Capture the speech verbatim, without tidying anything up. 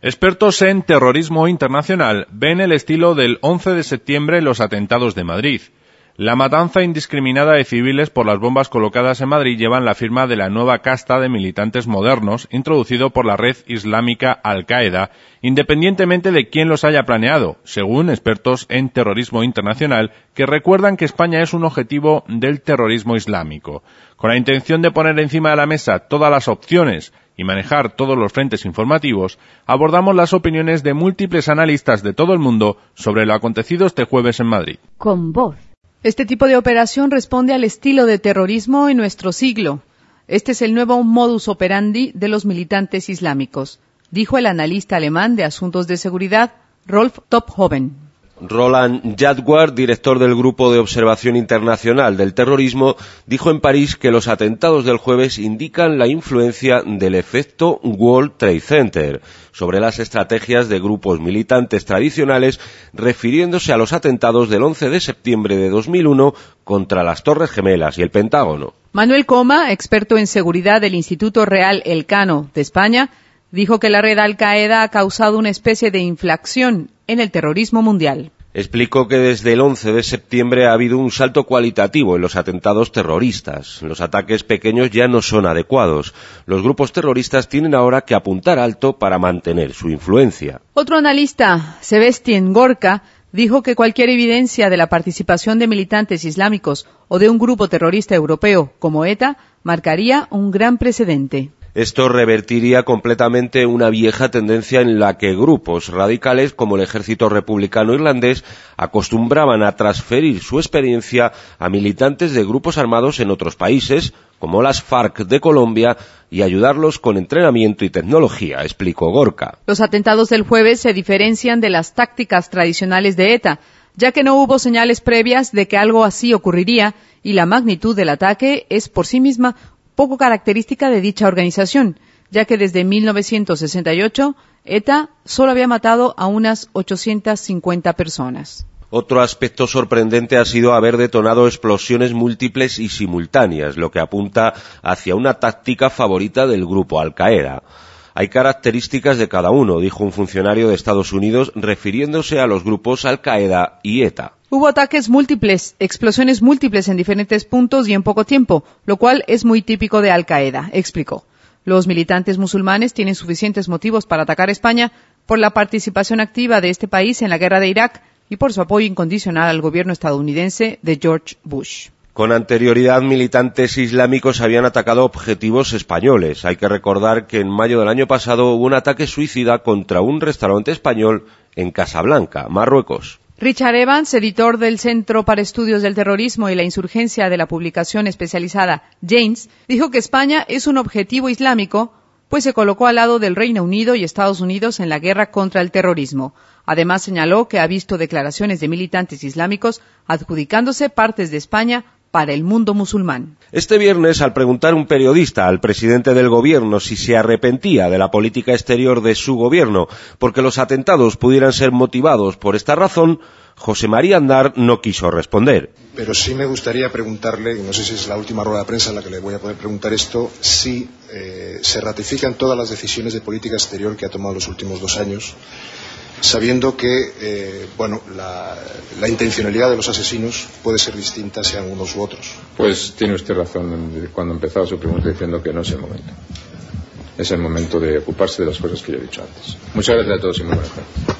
Expertos en terrorismo internacional ven el estilo del once de septiembre en los atentados de Madrid. La matanza indiscriminada de civiles por las bombas colocadas en Madrid llevan la firma de la nueva casta de militantes modernos introducido por la red islámica Al-Qaeda, independientemente de quién los haya planeado, según expertos en terrorismo internacional que recuerdan que España es un objetivo del terrorismo islámico. Con la intención de poner encima de la mesa todas las opciones y manejar todos los frentes informativos, abordamos las opiniones de múltiples analistas de todo el mundo sobre lo acontecido este jueves en Madrid. Con voz. Este tipo de operación responde al estilo de terrorismo en nuestro siglo. Este es el nuevo modus operandi de los militantes islámicos, dijo el analista alemán de asuntos de seguridad, Rolf Tophoven. Roland Jadwar, director del Grupo de Observación Internacional del Terrorismo, dijo en París que los atentados del jueves indican la influencia del efecto World Trade Center sobre las estrategias de grupos militantes tradicionales, refiriéndose a los atentados del once de septiembre de dos mil uno contra las Torres Gemelas y el Pentágono. Manuel Coma, experto en seguridad del Instituto Real Elcano de España, dijo que la red Al-Qaeda ha causado una especie de inflación en el terrorismo mundial. Explicó que desde el once de septiembre ha habido un salto cualitativo en los atentados terroristas. Los ataques pequeños ya no son adecuados. Los grupos terroristas tienen ahora que apuntar alto para mantener su influencia. Otro analista, Sebastián Gorka, dijo que cualquier evidencia de la participación de militantes islámicos o de un grupo terrorista europeo como ETA marcaría un gran precedente. Esto revertiría completamente una vieja tendencia en la que grupos radicales como el Ejército Republicano Irlandés acostumbraban a transferir su experiencia a militantes de grupos armados en otros países, como las FARC de Colombia, y ayudarlos con entrenamiento y tecnología, explicó Gorka. Los atentados del jueves se diferencian de las tácticas tradicionales de ETA, ya que no hubo señales previas de que algo así ocurriría, y la magnitud del ataque es por sí misma poco característica de dicha organización, ya que desde mil novecientos sesenta y ocho ETA solo había matado a unas ochocientas cincuenta personas. Otro aspecto sorprendente ha sido haber detonado explosiones múltiples y simultáneas, lo que apunta hacia una táctica favorita del grupo Al-Qaeda. Hay características de cada uno, dijo un funcionario de Estados Unidos, refiriéndose a los grupos Al-Qaeda y ETA. Hubo ataques múltiples, explosiones múltiples en diferentes puntos y en poco tiempo, lo cual es muy típico de Al-Qaeda, explicó. Los militantes musulmanes tienen suficientes motivos para atacar España por la participación activa de este país en la guerra de Irak y por su apoyo incondicional al gobierno estadounidense de George Bush. Con anterioridad, militantes islámicos habían atacado objetivos españoles. Hay que recordar que en mayo del año pasado hubo un ataque suicida contra un restaurante español en Casablanca, Marruecos. Richard Evans, editor del Centro para Estudios del Terrorismo y la Insurgencia de la publicación especializada Janes, dijo que España es un objetivo islámico, pues se colocó al lado del Reino Unido y Estados Unidos en la guerra contra el terrorismo. Además, señaló que ha visto declaraciones de militantes islámicos adjudicándose partes de España para el mundo musulmán. Este viernes, al preguntar un periodista al presidente del gobierno si se arrepentía de la política exterior de su gobierno porque los atentados pudieran ser motivados por esta razón, José María Aznar no quiso responder. Pero sí me gustaría preguntarle, y no sé si es la última rueda de prensa en la que le voy a poder preguntar esto, si eh, se ratifican todas las decisiones de política exterior que ha tomado los últimos dos años, sabiendo que eh, bueno, la, la intencionalidad de los asesinos puede ser distinta sean unos u otros. Pues tiene usted razón cuando empezaba su pregunta diciendo que no es el momento. Es el momento de ocuparse de las cosas que yo he dicho antes. Muchas gracias a todos y muy buenas tardes.